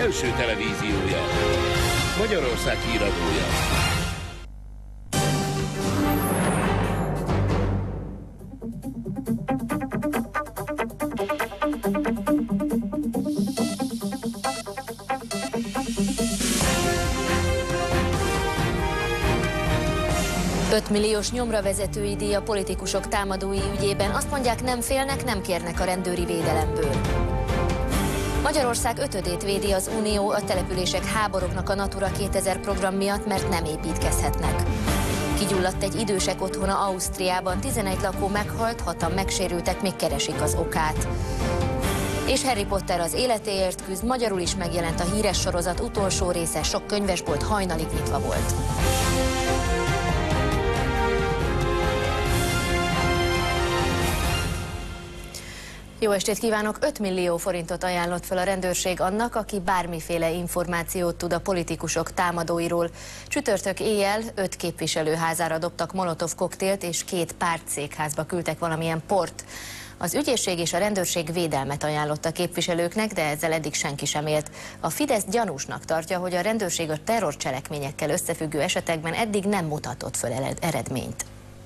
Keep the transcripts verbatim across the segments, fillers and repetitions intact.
első televíziója, Magyarország híradója. öt milliós nyomravezetői díj a politikusok támadói ügyében. Azt mondják, nem félnek, nem kérnek a rendőri védelemből. Magyarország ötödét védi az Unió, a települések háborognak a Natura kétezer program miatt, mert nem építkezhetnek. Kigyulladt egy idősek otthona Ausztriában, tizenegy lakó meghalt, hatan megsérültek, még keresik az okát. És Harry Potter az életéért küzd, magyarul is megjelent a híres sorozat utolsó része, sok könyvesbolt hajnalig nyitva volt. Jó estét kívánok! öt millió forintot ajánlott fel a rendőrség annak, aki bármiféle információt tud a politikusok támadóiról. Csütörtök éjjel öt képviselőházára dobtak molotov koktélt, és két pártszékházba küldtek valamilyen port. Az ügyészség és a rendőrség védelmet ajánlott a képviselőknek, de ezzel eddig senki sem élt. A Fidesz gyanúsnak tartja, hogy a rendőrség a terrorcselekményekkel összefüggő esetekben eddig nem mutatott föl eredményt.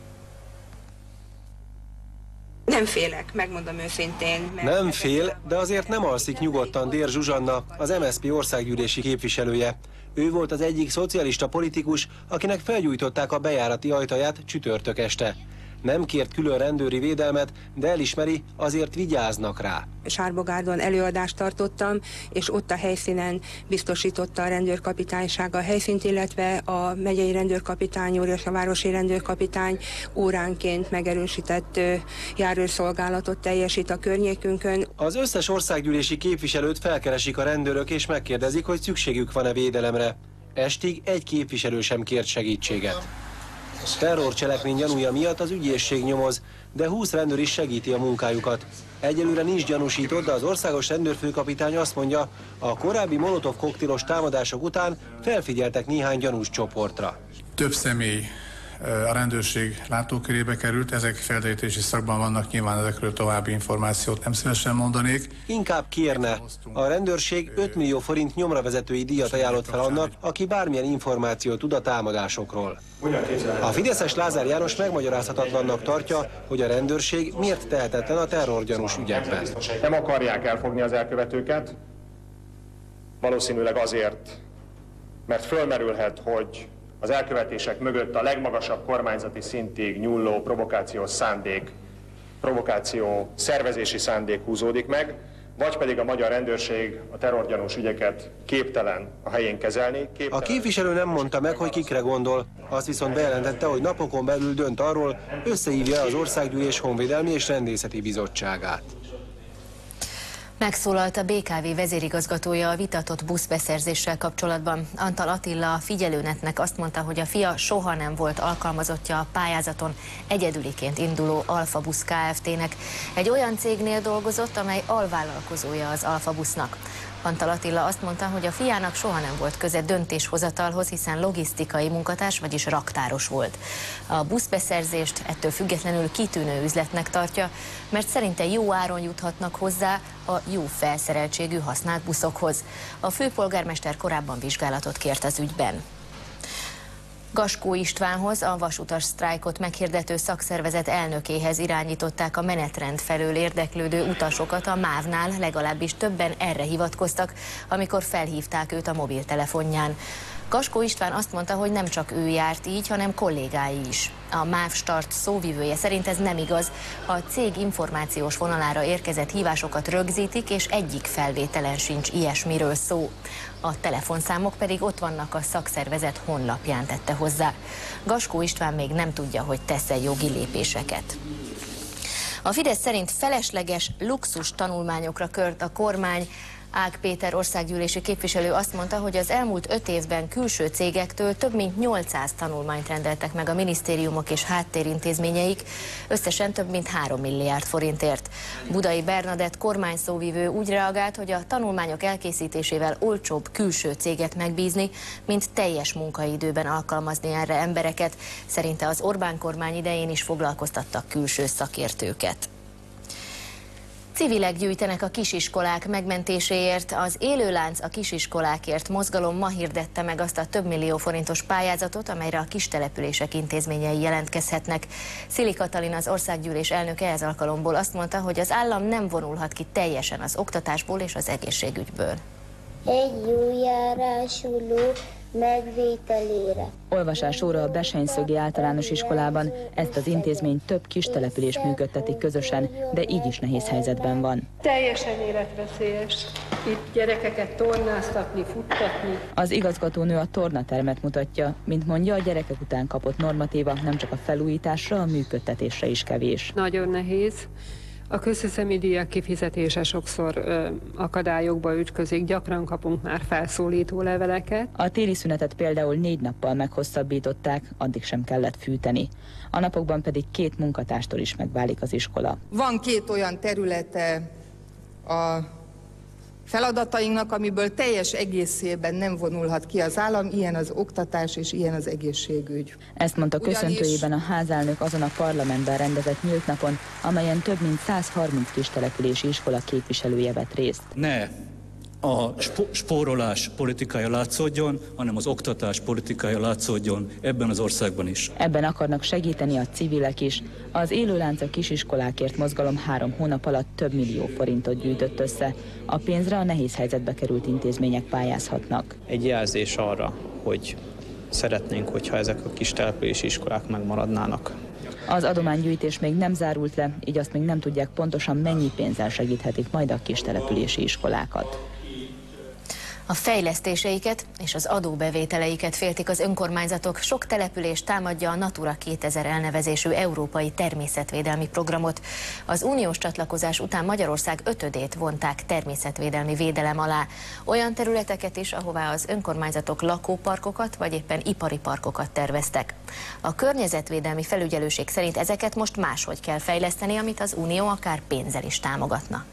Nem félek, megmondom őszintén. Nem fél, de azért nem alszik nyugodtan Dér Zsuzsanna, az em es zé pé országgyűlési képviselője. Ő volt az egyik szocialista politikus, akinek felgyújtották a bejárati ajtaját csütörtök este. Nem kért külön rendőri védelmet, de elismeri, azért vigyáznak rá. Sárbogárdon előadást tartottam, és ott a helyszínen biztosította a rendőrkapitányság a helyszínt, illetve a megyei rendőrkapitány úr és a városi rendőrkapitány óránként megerősített járőrszolgálatot teljesít a környékünkön. Az összes országgyűlési képviselőt felkeresik a rendőrök, és megkérdezik, hogy szükségük van-e védelemre. Estig egy képviselő sem kért segítséget. Terrorcselekmény gyanúja miatt az ügyészség nyomoz, de húsz rendőr is segíti a munkájukat. Egyelőre nincs gyanúsított, de az országos rendőrfőkapitány azt mondja, a korábbi molotov koktélos támadások után felfigyeltek néhány gyanús csoportra. Több személy a rendőrség látókörébe került, ezek felderítési szakban vannak, nyilván ezekről további információt nem szívesen mondanék. Inkább kérne. A rendőrség öt millió forint nyomravezetői díjat ajánlott fel annak, aki bármilyen információt tud a támadásokról. A fideszes Lázár János megmagyarázhatatlannak tartja, hogy a rendőrség miért tehetetlen a terrorgyanús ügyekben. Nem akarják elfogni az elkövetőket, valószínűleg azért, mert fölmerülhet, hogy az elkövetések mögött a legmagasabb kormányzati szintig nyúló provokációs szándék, provokáció szervezési szándék húzódik meg, vagy pedig a magyar rendőrség a terrorgyanús ügyeket képtelen a helyén kezelni. Képtelen... A képviselő nem mondta meg, hogy kikre gondol, azt viszont bejelentette, hogy napokon belül dönt arról, összehívja az Országgyűlés Honvédelmi és Rendészeti Bizottságát. Megszólalt a bé ká vé vezérigazgatója a vitatott buszbeszerzéssel kapcsolatban. Antal Attila a Figyelőnetnek azt mondta, hogy a fia soha nem volt alkalmazottja a pályázaton egyedüliként induló Alfa Busz Kft-nek. Egy olyan cégnél dolgozott, amely alvállalkozója az Alfa Busznak. Antal Attila azt mondta, hogy a fiának soha nem volt köze döntéshozatalhoz, hiszen logisztikai munkatárs, vagyis raktáros volt. A buszbeszerzést ettől függetlenül kitűnő üzletnek tartja, mert szerinte jó áron juthatnak hozzá a jó felszereltségű használt buszokhoz. A főpolgármester korábban vizsgálatot kért az ügyben. Gaskó Istvánhoz, a vasutas sztrájkot meghirdető szakszervezet elnökéhez irányították a menetrend felől érdeklődő utasokat a mávnál, legalábbis többen erre hivatkoztak, amikor felhívták őt a mobiltelefonján. Gaskó István azt mondta, hogy nem csak ő járt így, hanem kollégái is. A MÁV Start szóvivője szerint ez nem igaz. A cég információs vonalára érkezett hívásokat rögzítik, és egyik felvételen sincs ilyesmiről szó. A telefonszámok pedig ott vannak a szakszervezet honlapján, tette hozzá. Gaskó István még nem tudja, hogy tesz-e jogi lépéseket. A Fidesz szerint felesleges luxus tanulmányokra kört a kormány. Ág Péter országgyűlési képviselő azt mondta, hogy az elmúlt öt évben külső cégektől több mint nyolcszáz tanulmányt rendeltek meg a minisztériumok és háttérintézményeik, összesen több mint három milliárd forintért. Budai Bernadett kormányszóvivő úgy reagált, hogy a tanulmányok elkészítésével olcsóbb külső céget megbízni, mint teljes munkaidőben alkalmazni erre embereket. Szerinte az Orbán kormány idején is foglalkoztattak külső szakértőket. Civilek gyűjtenek a kisiskolák megmentéséért. Az Élőlánc a kisiskolákért mozgalom ma hirdette meg azt a több millió forintos pályázatot, amelyre a kistelepülések intézményei jelentkezhetnek. Szili Katalin, az országgyűlés elnöke ez alkalomból azt mondta, hogy az állam nem vonulhat ki teljesen az oktatásból és az egészségügyből. Egy jó járásuló megvételére. Olvasásóra a Bessenyszögi Általános Iskolában. Ezt az intézményt több kistelepülés működtetik közösen, de így is nehéz helyzetben van. Teljesen életveszélyes itt gyerekeket tornáztatni, futtatni. Az igazgatónő a tornatermet mutatja, mint mondja, a gyerekek után kapott normatíva nem csak a felújításra, a működtetésre is kevés. Nagyon nehéz. A közhiszemi díjak kifizetése sokszor ö, akadályokba ütközik, gyakran kapunk már felszólító leveleket. A téli szünetet például négy nappal meghosszabbították, addig sem kellett fűteni. A napokban pedig két munkatárstól is megválik az iskola. Van két olyan területe a feladatainknak, amiből teljes egészében nem vonulhat ki az állam, ilyen az oktatás és ilyen az egészségügy. Ezt mondta köszöntőjében a házelnök azon a parlamentben rendezett nyílt napon, amelyen több mint száz harminc kistelepülési iskola képviselője vett részt. Ne a spórolás politikája látszódjon, hanem az oktatás politikája látszódjon ebben az országban is. Ebben akarnak segíteni a civilek is. Az Élőlánc a kisiskolákért mozgalom három hónap alatt több millió forintot gyűjtött össze. A pénzre a nehéz helyzetbe került intézmények pályázhatnak. Egy jelzés arra, hogy szeretnénk, hogyha ezek a kis települési iskolák megmaradnának. Az adománygyűjtés még nem zárult le, így azt még nem tudják pontosan, mennyi pénzzel segíthetik majd a kis települési iskolákat. A fejlesztéseiket és az adóbevételeiket féltik az önkormányzatok. Sok település támadja a Natura kétezer elnevezésű európai természetvédelmi programot. Az uniós csatlakozás után Magyarország ötödét vonták természetvédelmi védelem alá. Olyan területeket is, ahová az önkormányzatok lakóparkokat vagy éppen ipari parkokat terveztek. A környezetvédelmi felügyelőség szerint ezeket most máshogy kell fejleszteni, amit az unió akár pénzzel is támogatna.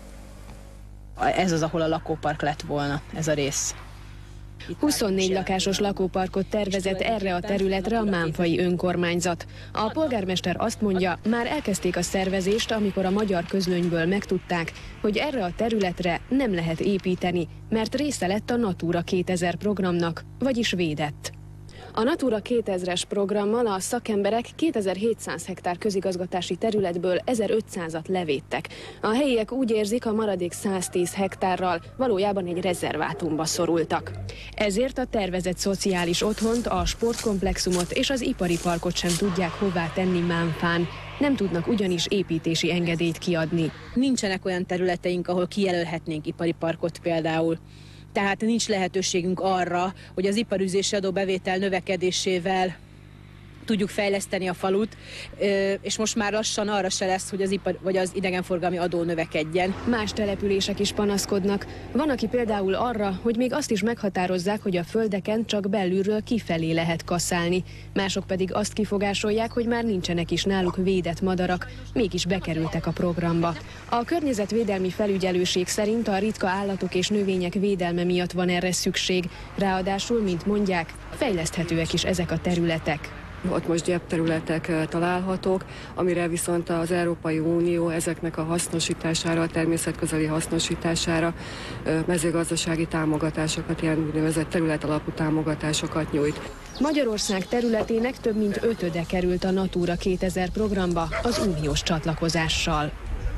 Ez az, ahol a lakópark lett volna, ez a rész. huszonnégy lakásos lakóparkot tervezett erre a területre a Mánfai önkormányzat. A polgármester azt mondja, már elkezdték a szervezést, amikor a magyar közlönyből megtudták, hogy erre a területre nem lehet építeni, mert része lett a Natura kétezer programnak, vagyis védett. A Natura kétezres programmal a szakemberek kétezer-hétszáz hektár közigazgatási területből ezerötszázat levédtek. A helyiek úgy érzik, a maradék száztíz hektárral valójában egy rezervátumba szorultak. Ezért a tervezett szociális otthont, a sportkomplexumot és az ipari parkot sem tudják hová tenni Mánfán. Nem tudnak ugyanis építési engedélyt kiadni. Nincsenek olyan területeink, ahol kijelölhetnénk ipari parkot például. Tehát nincs lehetőségünk arra, hogy az iparűzési adóbevétel növekedésével tudjuk fejleszteni a falut, és most már lassan arra se lesz, hogy az ipar vagy az idegenforgalmi adó növekedjen. Más települések is panaszkodnak. Van, aki például arra, hogy még azt is meghatározzák, hogy a földeken csak belülről kifelé lehet kaszálni. Mások pedig azt kifogásolják, hogy már nincsenek is náluk védett madarak, mégis bekerültek a programba. A környezetvédelmi felügyelőség szerint a ritka állatok és növények védelme miatt van erre szükség. Ráadásul, mint mondják, fejleszthetőek is ezek a területek. Ott most gyepterületek találhatók, amire viszont az Európai Unió ezeknek a hasznosítására, a természetközeli hasznosítására mezőgazdasági támogatásokat, ilyen úgynevezett területalapú támogatásokat nyújt. Magyarország területének több mint ötöde került a Natura kétezer programba az uniós csatlakozással.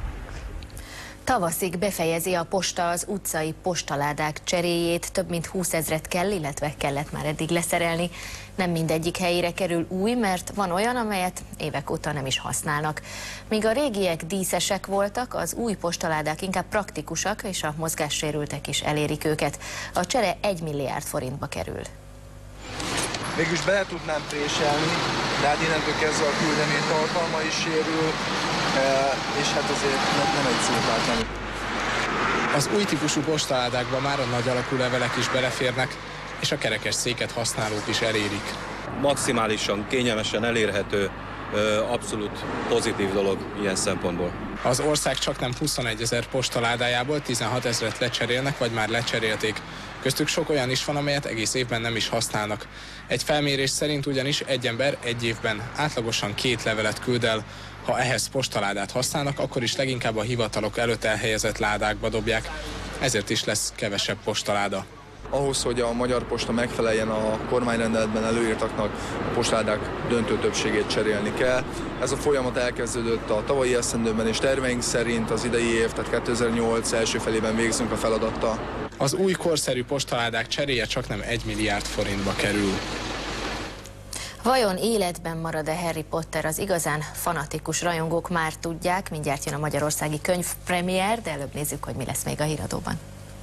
Tavaszig befejezi a posta az utcai postaládák cseréjét, több mint húszezret kell, illetve kellett már eddig leszerelni. Nem mindegyik helyére kerül új, mert van olyan, amelyet évek óta nem is használnak. Míg a régiek díszesek voltak, az új postaládák inkább praktikusak, és a mozgássérültek is elérik őket. A csere egy milliárd forintba kerül. Végülis bele tudnám préselni, de hát innentől kezdve a küldemény tartalma is sérül, és hát azért nem egy szót látni. Az új típusú postaládákban már a nagy alakú levelek is beleférnek, és a kerekes széket használók is elérik. Maximálisan, kényelmesen elérhető, abszolút pozitív dolog ilyen szempontból. Az ország csaknem huszonegyezer postaládájából tizenhat ezret lecserélnek, vagy már lecserélték. Köztük sok olyan is van, amelyet egész évben nem is használnak. Egy felmérés szerint ugyanis egy ember egy évben átlagosan két levelet küld el Ha ehhez postaládát használnak, akkor is leginkább a hivatalok előtt elhelyezett ládákba dobják, ezért is lesz kevesebb postaláda. Ahhoz, hogy a Magyar Posta megfeleljen a kormányrendeletben előírtaknak, a postáládák döntő többségét cserélni kell. Ez a folyamat elkezdődött a tavalyi esztendőben, és terveink szerint az idei év, tehát kétezer-nyolc első felében végzünk a feladattal. Az új korszerű postaládák cseréje csaknem egy milliárd forintba kerül. Vajon életben marad-e Harry Potter? Az igazán fanatikus rajongók már tudják, mindjárt jön a magyarországi könyvpremiér, de előbb nézzük, hogy mi lesz még a híradóban.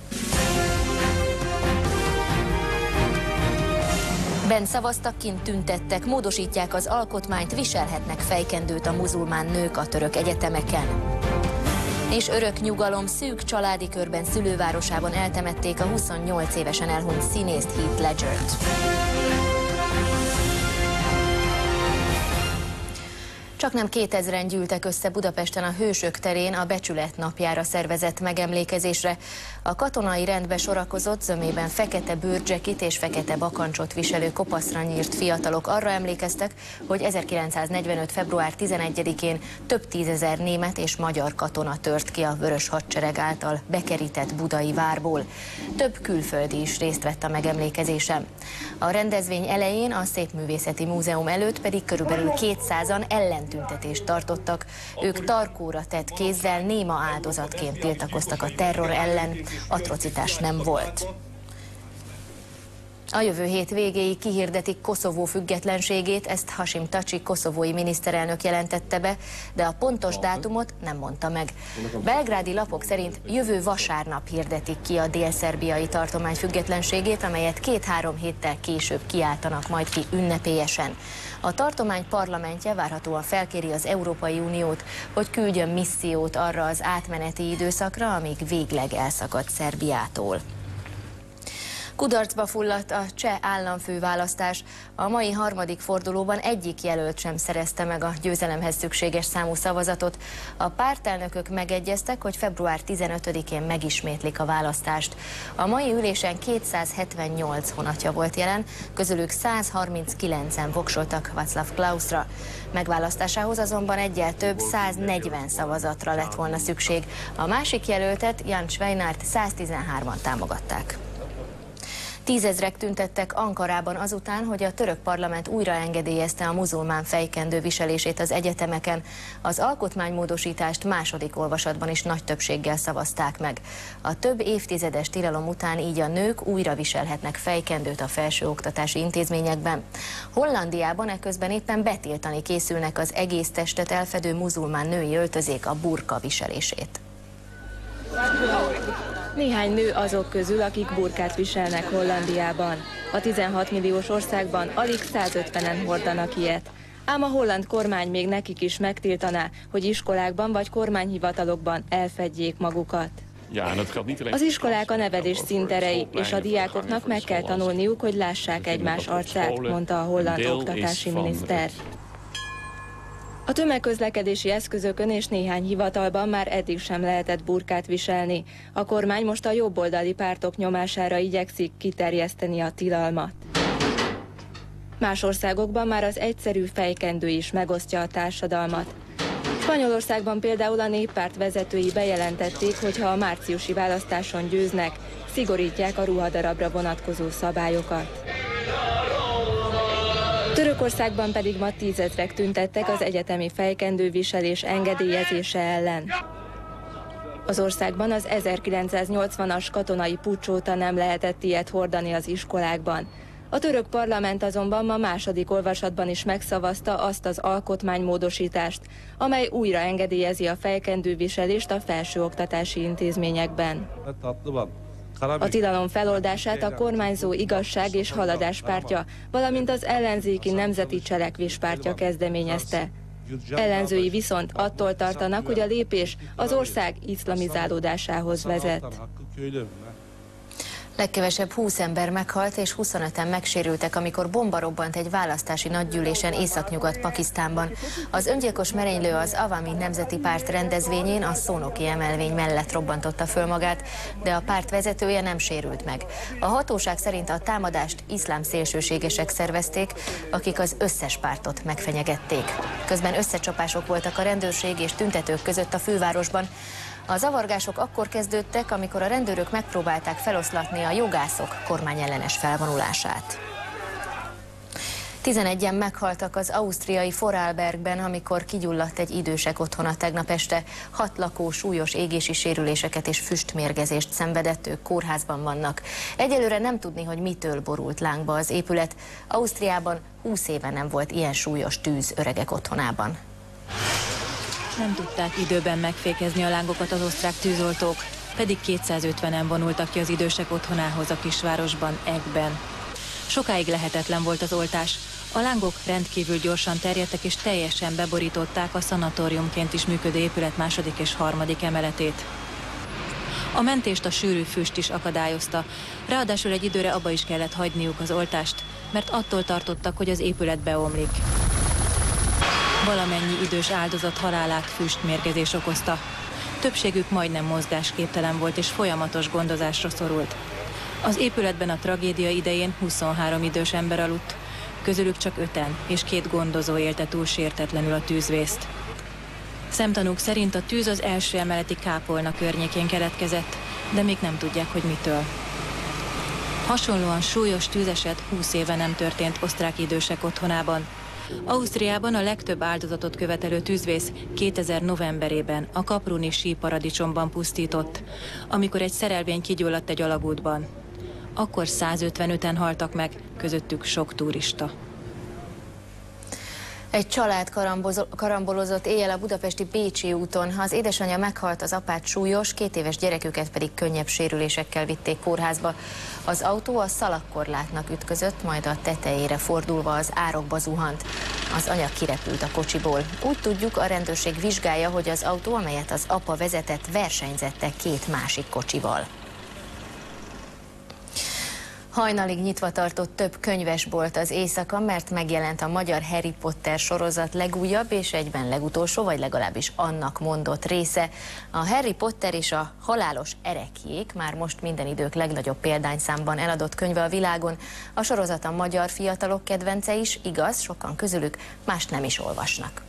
Benn szavaztak, kint tüntettek, módosítják az alkotmányt, viselhetnek fejkendőt a muzulmán nők a török egyetemeken. És örök nyugalom, szűk családi körben szülővárosában eltemették a huszonnyolc évesen elhunyt színészt, Heath Ledgert. Csaknem kétezren gyűltek össze Budapesten a Hősök terén a Becsület napjára szervezett megemlékezésre. A katonai rendbe sorakozott, zömében fekete bőrcsekit és fekete bakancsot viselő kopaszra nyírt fiatalok arra emlékeztek, hogy ezerkilencszáznegyvenöt február tizenegyedikén több tízezer német és magyar katona tört ki a Vörös Hadsereg által bekerített budai várból. Több külföldi is részt vett a megemlékezésen. A rendezvény elején a Szépművészeti Múzeum előtt pedig körülbelül kétszázan ellentüntetést tartottak. Ők tarkóra tett kézzel néma áldozatként tiltakoztak a terror ellen, atrocitás nem volt. A jövő hét végéig kihirdetik Koszovó függetlenségét, ezt Hashim Thaçi koszovói miniszterelnök jelentette be, de a pontos dátumot nem mondta meg. Belgrádi lapok szerint jövő vasárnap hirdetik ki a dél-szerbiai tartomány függetlenségét, amelyet két-három héttel később kiáltanak majd ki ünnepélyesen. A tartomány parlamentje várhatóan felkéri az Európai Uniót, hogy küldjön missziót arra az átmeneti időszakra, amíg végleg elszakad Szerbiától. Kudarcba fulladt a cseh államfőválasztás. A mai harmadik fordulóban egyik jelölt sem szerezte meg a győzelemhez szükséges számú szavazatot. A pártelnökök megegyeztek, hogy február tizenötödikén megismétlik a választást. A mai ülésen kétszázhetvennyolc honatja volt jelen, közülük százharminckilencen voksoltak Václav Klausra. Megválasztásához azonban egyel több, száznegyven szavazatra lett volna szükség. A másik jelöltet, Jan Schweinárt száztizenhárman támogatták. Tízezrek tüntettek Ankarában azután, hogy a török parlament újra engedélyezte a muzulmán fejkendő viselését az egyetemeken. Az alkotmánymódosítást második olvasatban is nagy többséggel szavazták meg. A több évtizedes tilalom után így a nők újra viselhetnek fejkendőt a felsőoktatási intézményekben. Hollandiában eközben éppen betiltani készülnek az egész testet elfedő muzulmán női öltözék, a burka viselését. Néhány nő azok közül, akik burkát viselnek Hollandiában. A tizenhat milliós országban alig százötvenen hordanak ilyet. Ám a holland kormány még nekik is megtiltaná, hogy iskolákban vagy kormányhivatalokban elfedjék magukat. Az iskolák a nevelés színterei, és a diákoknak meg kell tanulniuk, hogy lássák egymás arcát, mondta a holland oktatási miniszter. A tömegközlekedési eszközökön és néhány hivatalban már eddig sem lehetett burkát viselni. A kormány most a jobboldali pártok nyomására igyekszik kiterjeszteni a tilalmat. Más országokban már az egyszerű fejkendő is megosztja a társadalmat. Spanyolországban például a néppárt vezetői bejelentették, hogy ha a márciusi választáson győznek, szigorítják a ruhadarabra vonatkozó szabályokat. Törökországban pedig ma tízezrek tüntettek az egyetemi fejkendőviselés engedélyezése ellen. Az országban az ezerkilencszáznyolcvanas katonai puccs óta nem lehetett ilyet hordani az iskolákban. A török parlament azonban ma második olvasatban is megszavazta azt az alkotmánymódosítást, amely újra engedélyezi a fejkendőviselést a felsőoktatási intézményekben. A tilalom feloldását a kormányzó Igazság és Haladás pártja, valamint az ellenzéki Nemzeti Cselekvés pártja kezdeményezte. Ellenzői viszont attól tartanak, hogy a lépés az ország iszlamizálódásához vezet. Legkevesebb húsz ember meghalt és huszonöten megsérültek, amikor bomba robbant egy választási nagygyűlésen Északnyugat-Pakisztánban. Az öngyilkos merénylő az Awami Nemzeti Párt rendezvényén a szónoki emelvény mellett robbantotta föl magát, de a párt vezetője nem sérült meg. A hatóság szerint a támadást iszlám szélsőségesek szervezték, akik az összes pártot megfenyegették. Közben összecsapások voltak a rendőrség és tüntetők között a fővárosban. A zavargások akkor kezdődtek, amikor a rendőrök megpróbálták feloszlatni a jogászok kormányellenes felvonulását. tizenegyen meghaltak az ausztriai Vorarlbergben, amikor kigyulladt egy idősek otthona tegnap este. Hat lakó súlyos égési sérüléseket és füstmérgezést szenvedett, ők kórházban vannak. Egyelőre nem tudni, hogy mitől borult lángba az épület. Ausztriában húsz éve nem volt ilyen súlyos tűz öregek otthonában. Nem tudták időben megfékezni a lángokat az osztrák tűzoltók, pedig kétszázötvenen vonultak ki az idősek otthonához a kisvárosban, Eggben. Sokáig lehetetlen volt az oltás. A lángok rendkívül gyorsan terjedtek és teljesen beborították a szanatóriumként is működő épület második és harmadik emeletét. A mentést a sűrű füst is akadályozta, ráadásul egy időre abba is kellett hagyniuk az oltást, mert attól tartottak, hogy az épület beomlik. Valamennyi idős áldozat halálát füstmérgezés okozta. Többségük majdnem mozgásképtelen volt és folyamatos gondozásra szorult. Az épületben a tragédia idején huszonhárom idős ember aludt, közülük csak öten és két gondozó élte túl sértetlenül a tűzvészt. Szemtanúk szerint a tűz az első emeleti kápolna környékén keletkezett, de még nem tudják, hogy mitől. Hasonlóan súlyos tűzeset húsz éve nem történt osztrák idősek otthonában. Ausztriában a legtöbb áldozatot követelő tűzvész kétezer novemberében a Kapruni síparadicsomban pusztított, amikor egy szerelvény kigyulladt egy alagútban. Akkor százötvenöten haltak meg, közöttük sok turista. Egy család karambolozott éjjel a budapesti Pécsi úton. Az édesanyja meghalt, az apát súlyos, két éves gyereküket pedig könnyebb sérülésekkel vitték kórházba. Az autó a szalagkorlátnak ütközött, majd a tetejére fordulva az árokba zuhant. Az anya kirepült a kocsiból. Úgy tudjuk, a rendőrség vizsgálja, hogy az autó, amelyet az apa vezetett, versenyzette két másik kocsival. Hajnalig nyitva tartott több könyvesbolt az éjszaka, mert megjelent a magyar Harry Potter sorozat legújabb és egyben legutolsó, vagy legalábbis annak mondott része. A Harry Potter és a halálos ereklyék már most minden idők legnagyobb példányszámban eladott könyve a világon. A sorozat a magyar fiatalok kedvence is, igaz, sokan közülük mást nem is olvasnak.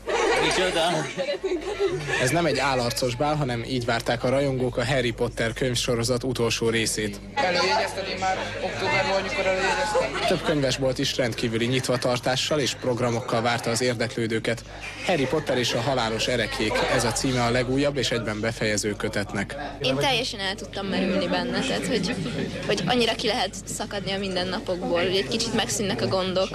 Ez nem egy állarcos bál, hanem így várták a rajongók a Harry Potter könyvsorozat utolsó részét. Előjegyezted, én már októberben, amikor előjegyeztem. Több könyvesbolt is rendkívüli nyitvatartással és programokkal várta az érdeklődőket. Harry Potter és a halálos ereklyék, ez a címe a legújabb és egyben befejező kötetnek. Én teljesen el tudtam merülni benne, tehát hogy, hogy annyira ki lehet szakadni a mindennapokból, hogy egy kicsit megszűnnek a gondok.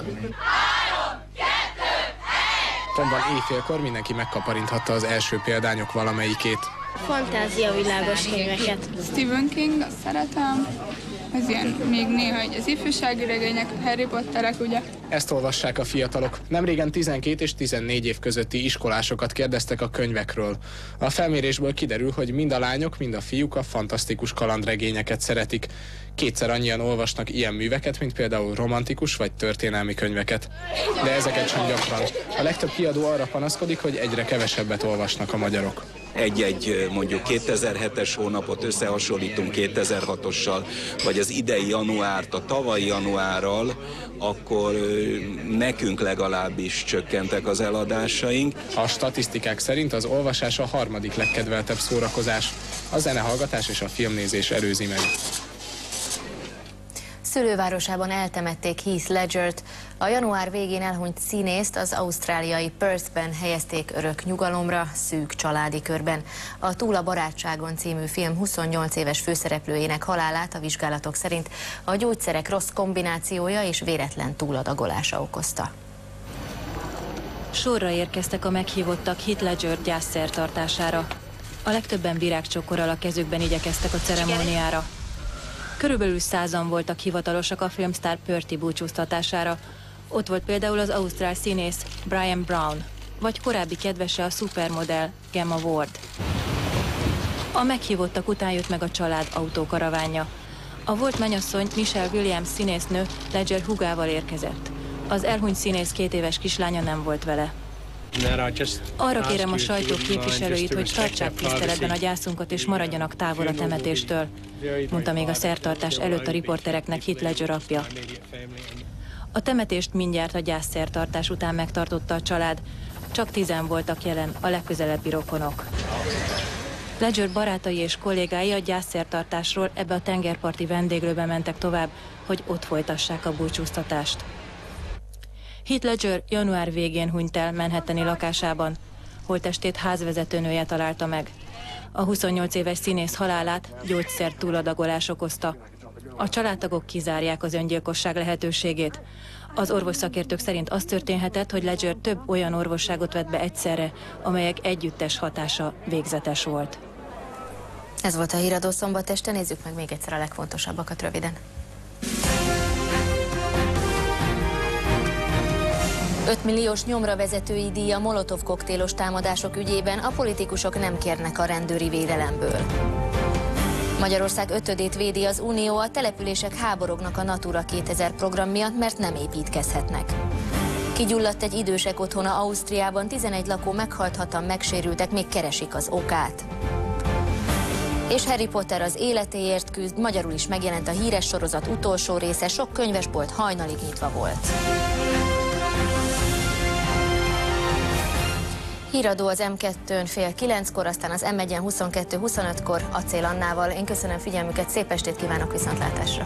Pontban éjfélkor mindenki megkaparinthatta az első példányok valamelyikét. Fantáziavilágos könyveket. Stephen King, azt szeretem. Ez ilyen még néha az ifjúsági regények, Harry Potterek, ugye? Ezt olvassák a fiatalok. Nemrégen tizenkét és tizennégy év közötti iskolásokat kérdeztek a könyvekről. A felmérésből kiderül, hogy mind a lányok, mind a fiúk a fantasztikus kalandregényeket szeretik. Kétszer annyian olvasnak ilyen műveket, mint például romantikus vagy történelmi könyveket. De ezeket sem gyakran. A legtöbb kiadó arra panaszkodik, hogy egyre kevesebbet olvasnak a magyarok. Egy-egy mondjuk kétezer-hetes hónapot összehasonlítunk kétezer-hatossal, vagy az idei januárt a tavalyi januárral, akkor nekünk legalábbis csökkentek az eladásaink. A statisztikák szerint az olvasás a harmadik legkedveltebb szórakozás. A zenehallgatás és a filmnézés előzi meg. Szülővárosában eltemették Heath Ledgert. A január végén elhunyt színészt az ausztráliai Perthben helyezték örök nyugalomra, szűk családi körben. A Túl a barátságon című film huszonnyolc éves főszereplőjének halálát a vizsgálatok szerint a gyógyszerek rossz kombinációja és véletlen túladagolása okozta. Sorra érkeztek a meghívottak Heath Ledger gyászszertartására. A legtöbben virágcsokorral a kezükben igyekeztek a ceremóniára. Körülbelül százan voltak hivatalosak a filmsztár Perthi búcsúztatására. Ott volt például az ausztrál színész Brian Brown, vagy korábbi kedvese a szupermodell Gemma Ward. A meghívottak után jött meg a család autókaravánja. A volt mennyasszony Michelle Williams színésznő Ledger húgával érkezett. Az elhunyt színész két éves kislánya nem volt vele. Arra kérem a sajtó képviselőit, hogy tartsák tiszteletben a gyászunkat és maradjanak távol a temetéstől, mondta még a szertartás előtt a riportereknek Heath Ledger apja. A temetést mindjárt a gyászszertartás után megtartotta a család, csak tizen voltak jelen, a legközelebbi rokonok. Ledger barátai és kollégái a gyászszertartásról ebbe a tengerparti vendéglőbe mentek tovább, hogy ott folytassák a búcsúztatást. Heath Ledger január végén hunyt el manhattani lakásában. Holttestét házvezetőnője találta meg. A huszonnyolc éves színész halálát gyógyszer túladagolás okozta. A családtagok kizárják az öngyilkosság lehetőségét. Az orvosszakértők szerint az történhetett, hogy Ledger több olyan orvosságot vett be egyszerre, amelyek együttes hatása végzetes volt. Ez volt a híradó szombat este, nézzük meg még egyszer a legfontosabbakat röviden. öt milliós nyomra vezetői díj a Molotov koktélos támadások ügyében, a politikusok nem kérnek a rendőri védelemből. Magyarország ötödét védi az Unió, a települések háborognak a Natura kétezer program miatt, mert nem építkezhetnek. Kigyulladt egy idősek otthona Ausztriában, tizenegy lakó meghalt, hatan megsérültek, még keresik az okát. És Harry Potter az életéért küzd, magyarul is megjelent a híres sorozat utolsó része, sok könyvesbolt hajnalig nyitva volt. Híradó az em kettőn fél kilenckor, aztán az em egyen huszonkettő huszonötkor Acél Annával. Én köszönöm figyelmüket, szép estét kívánok, viszontlátásra!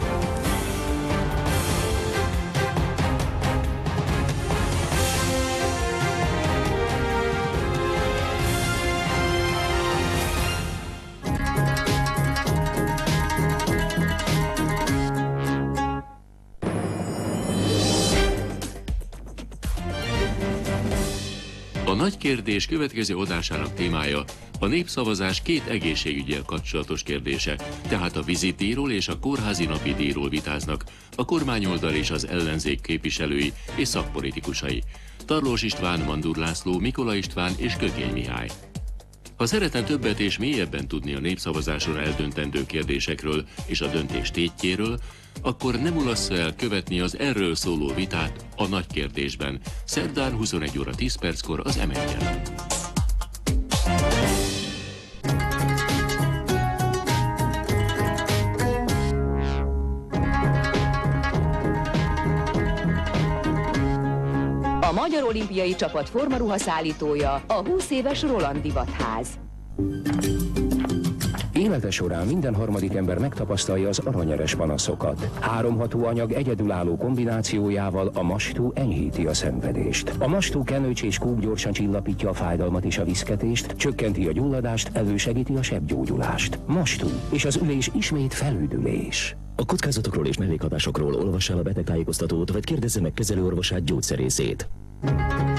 A nagy kérdés következő adásának témája a népszavazás két egészségüggyel kapcsolatos kérdése, tehát a vizitíról és a kórházi napi díjról vitáznak a kormányoldal és az ellenzék képviselői és szakpolitikusai. Tarlós István, Mandur László, Mikola István és Kökény Mihály. Ha szeretne többet és mélyebben tudni a népszavazáson eldöntendő kérdésekről és a döntés tétjéről, akkor nem ulassza el követni az erről szóló vitát a Nagy Kérdésben, szerdán huszonegy óra tíz perckor az em egyen. A Magyar Olimpiai Csapat formaruha szállítója a húsz éves Roland Divatház. Élete során minden harmadik ember megtapasztalja az aranyeres panaszokat. Három hatóanyag egyedülálló kombinációjával a Mastú enyhíti a szenvedést. A Mastú kenőcs és kúk gyorsan csillapítja a fájdalmat és a viszketést, csökkenti a gyulladást, elősegíti a sebgyógyulást. Mastú, és az ülés ismét felüdülés. A kockázatokról és mellékhatásokról olvassa el a betegtájékoztatót, vagy kérdezze meg kezelőorvosát, gyógyszerészét.